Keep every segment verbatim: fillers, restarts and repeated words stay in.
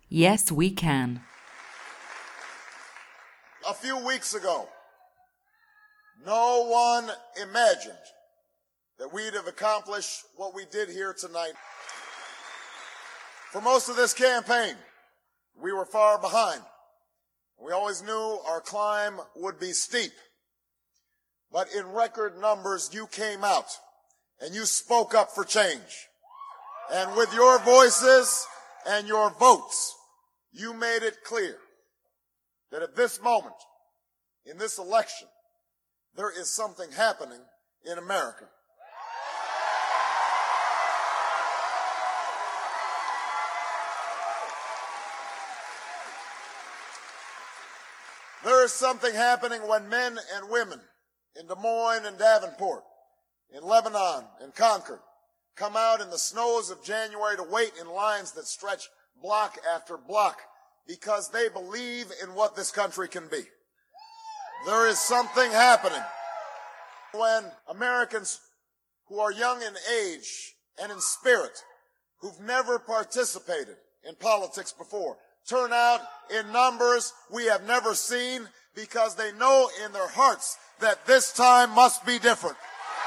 Yes, we can. A few weeks ago, no one imagined that we'd have accomplished what we did here tonight. For most of this campaign, we were far behind. We always knew our climb would be steep. But in record numbers, you came out and you spoke up for change. And with your voices and your votes, you made it clear that at this moment, in this election, there is something happening in America. There is something happening when men and women in Des Moines and Davenport, in Lebanon and Concord, come out in the snows of January to wait in lines that stretch block after block because they believe in what this country can be. There is something happening when Americans who are young in age and in spirit, who've never participated in politics before, turn out in numbers we have never seen because they know in their hearts that this time must be different.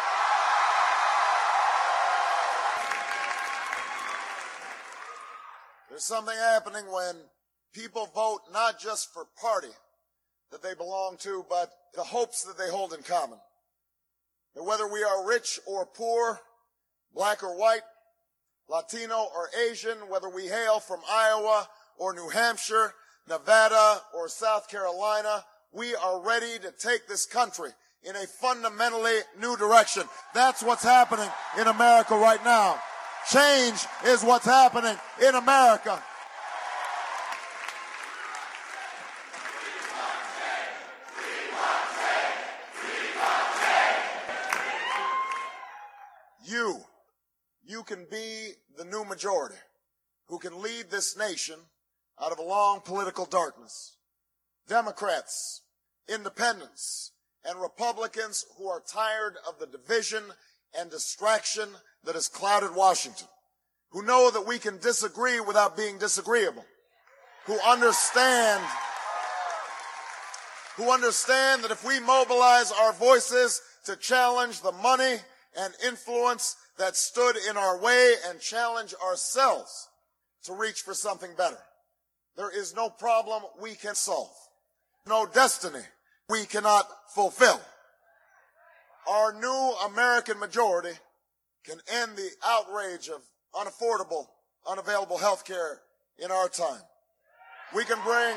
There's something happening when people vote not just for party that they belong to, but the hopes that they hold in common. That whether we are rich or poor, black or white, Latino or Asian, whether we hail from Iowa or New Hampshire, Nevada or South Carolina, we are ready to take this country in a fundamentally new direction. That's what's happening in America right now. Change is what's happening in America. You, you can be the new majority who can lead this nation out of a long political darkness. Democrats, independents, and Republicans who are tired of the division and distraction that has clouded Washington, who know that we can disagree without being disagreeable, who understand, who understand that if we mobilize our voices to challenge the money and influence that stood in our way and challenge ourselves to reach for something better, there is no problem we can solve, no destiny we cannot fulfill. Our new American majority can end the outrage of unaffordable, unavailable health care in our time. We can bring,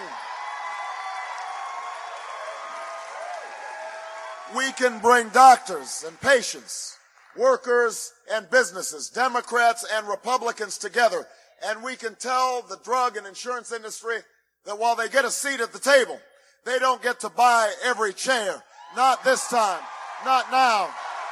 we can bring doctors and patients, workers and businesses, Democrats and Republicans together, and we can tell the drug and insurance industry that while they get a seat at the table, they don't get to buy every chair. Not this time. Not now.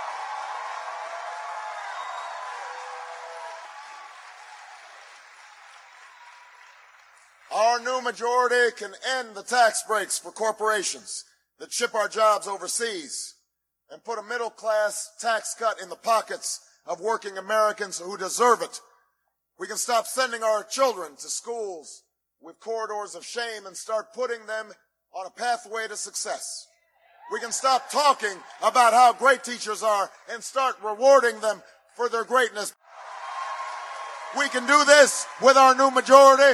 Our new majority can end the tax breaks for corporations that ship our jobs overseas and put a middle-class tax cut in the pockets of working Americans who deserve it. We can stop sending our children to schools with corridors of shame and start putting them on a pathway to success. We can stop talking about how great teachers are and start rewarding them for their greatness. We can do this with our new majority.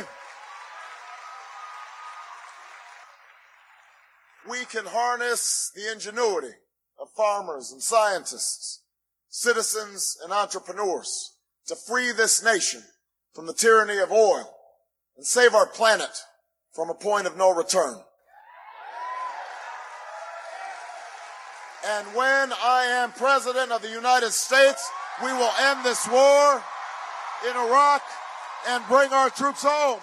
We can harness the ingenuity of farmers and scientists, citizens and entrepreneurs to free this nation from the tyranny of oil and save our planet from a point of no return. And when I am President of the United States, we will end this war in Iraq and bring our troops home.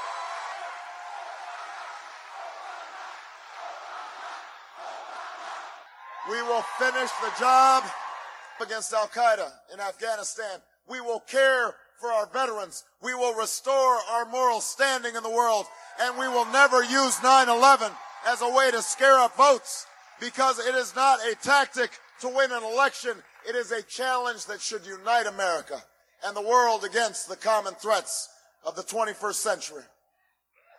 We will finish the job against Al-Qaeda in Afghanistan. We will care for our veterans. We will restore our moral standing in the world. And we will never use nine eleven as a way to scare up votes, because it is not a tactic to win an election. It is a challenge that should unite America and the world against the common threats of the twenty-first century.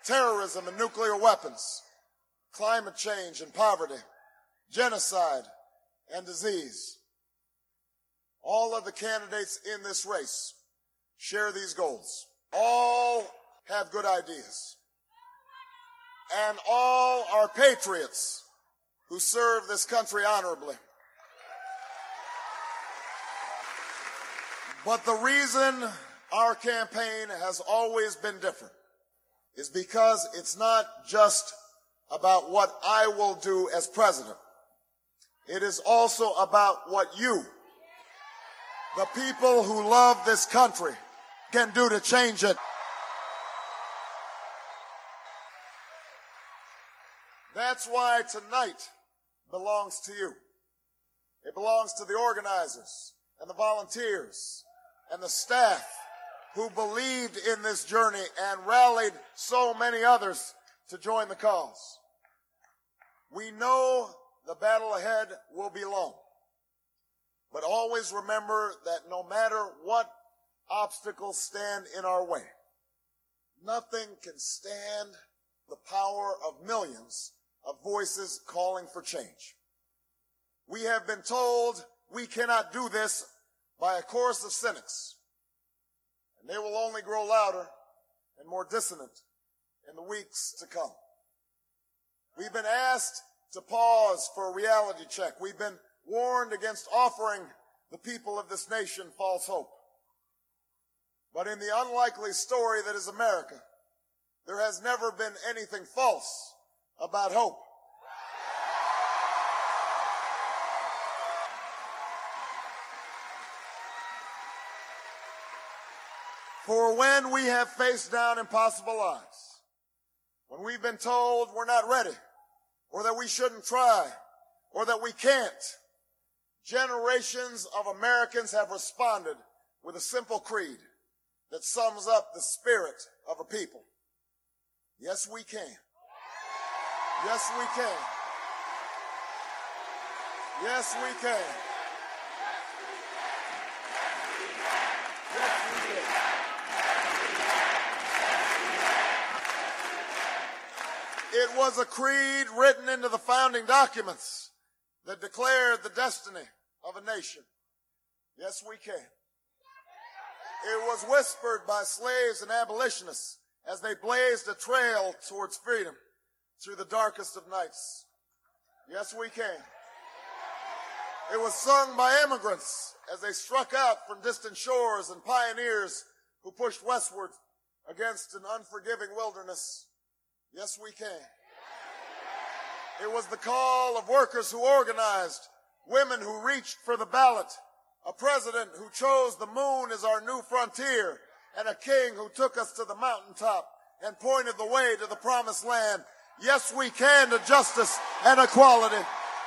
terrorism and nuclear weapons, climate change and poverty, genocide and disease. All of the candidates in this race share these goals. All have good ideas. And all are patriots who serve this country honorably. But the reason our campaign has always been different is because it's not just about what I will do as president. It is also about what you, the people who love this country, can do to change it. That's why tonight belongs to you. It belongs to the organizers and the volunteers and the staff who believed in this journey and rallied so many others to join the cause. We know the battle ahead will be long, but always remember that no matter what obstacles stand in our way, nothing can stand the power of millions of voices calling for change. We have been told we cannot do this by a chorus of cynics, and they will only grow louder and more dissonant in the weeks to come. We've been asked to pause for a reality check. We've been warned against offering the people of this nation false hope. But in the unlikely story that is America, there has never been anything false about hope. For when we have faced down impossible odds, when we've been told we're not ready, or that we shouldn't try, or that we can't, generations of Americans have responded with a simple creed that sums up the spirit of a people. Yes, we can. Yes, we can. Yes, we can. Yes, we can. It was a creed written into the founding documents that declared the destiny of a nation. Yes, we can. It was whispered by slaves and abolitionists as they blazed a trail towards freedom through the darkest of nights. Yes, we can. It was sung by immigrants as they struck out from distant shores and pioneers who pushed westward against an unforgiving wilderness. Yes, we can. It was the call of workers who organized, women who reached for the ballot, a president who chose the moon as our new frontier, and a king who took us to the mountaintop and pointed the way to the promised land. Yes, we can to justice and equality.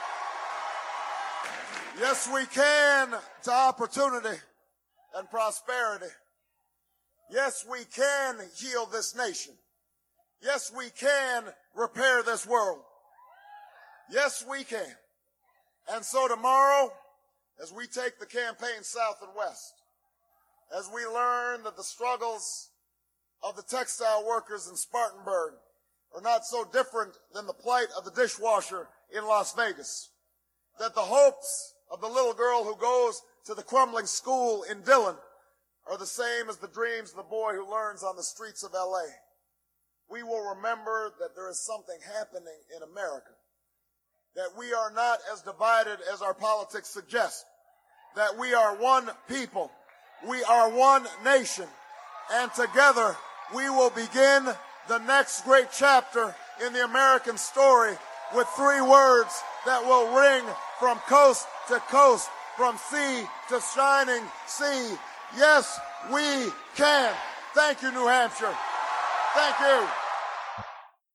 Yes, we can to opportunity and prosperity. Yes, we can heal this nation. Yes, we can repair this world. Yes, we can. And so tomorrow, as we take the campaign south and west, as we learn that the struggles of the textile workers in Spartanburg are not so different than the plight of the dishwasher in Las Vegas, that the hopes of the little girl who goes to the crumbling school in Dillon are the same as the dreams of the boy who learns on the streets of L A, we will remember that there is something happening in America, that we are not as divided as our politics suggest, that we are one people, we are one nation, and together we will begin the next great chapter in the American story with three words that will ring from coast to coast, from sea to shining sea. Yes, we can. Thank you, New Hampshire. Thank you.